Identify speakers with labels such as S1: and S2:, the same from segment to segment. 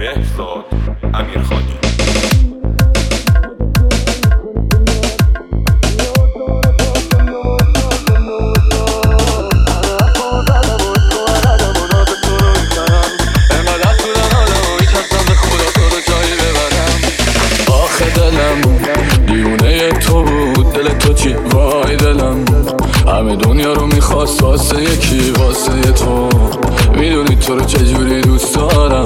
S1: مهرزاد امیرخانی.
S2: دیونه تو بود، دل تو چی؟ وای دلم همه دنیا رو میخواست واسه یکی، واسه تو. میدونی تو رو چجوری دوست دارم.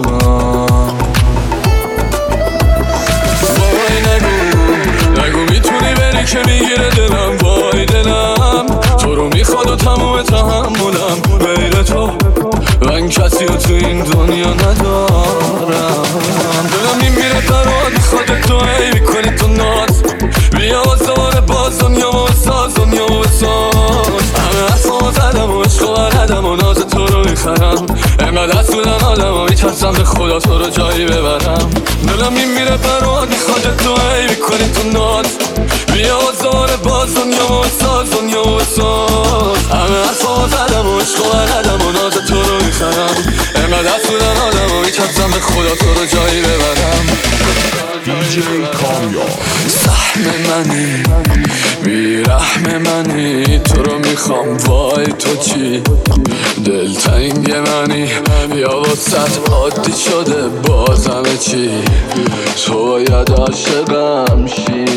S2: وای نگو میتونی بری که میگیره دلم. وای دلم تو رو میخواد و تموم تحملم غیر تو. من کسی رو تو این دنیا ندارم. دلم میمیره برات میخواد تو ای میکنی تو ناز. بیا واسه باز دنیا و ساز، دنیا و ساز. همه حرفا زدم و عشق و بلدم و ناز تو رو میخرم. انقدر دست بودم آدم و میترسم به خدا تو رو جایی ببرم. دلم میمیره برات میخواد تو ای میکنی تو ناز. بیا واسه باز دنیا و ساز، دنیا و ساز. همه حرفا زدم و عشق و بلدم و ناز تو رو میخرم. انقدر دست بودم آدم و میترسم به خدا تو رو جایی ببرم.
S3: DJ کامیاب
S2: سهم منی، بیرحم منی، تو رو میخوام. وای تو چی؟ دلتنگ منی یا واسط عادی شده بازم چی؟ تو باید عاشقم شی.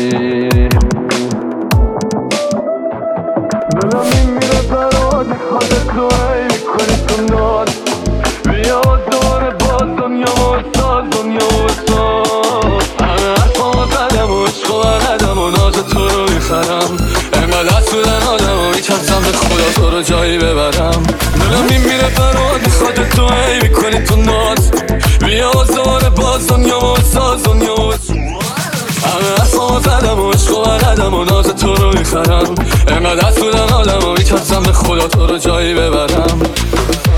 S2: دلم میمیره برات میخواد تو ای میکنی تو ناز. بیا دور باز دنیا و ساز، دنیا و ساز. همه حرفا زدم و عشق و بلدم و ناز تو رو میخرم. انقدر دست بودن آدم و میترسم به خدا تو رو جایی ببرم. دلم میمیره برات میخواد تو ای میکنی تو ناز. بیا دور باز دنیا و ساز، دنیا و ساز. همه حرفا زدم و عشق و بلدم و ناز تو رو میخرم. انقدر دست بودن آدم و میترسم به خدا تو رو جایی ببرم.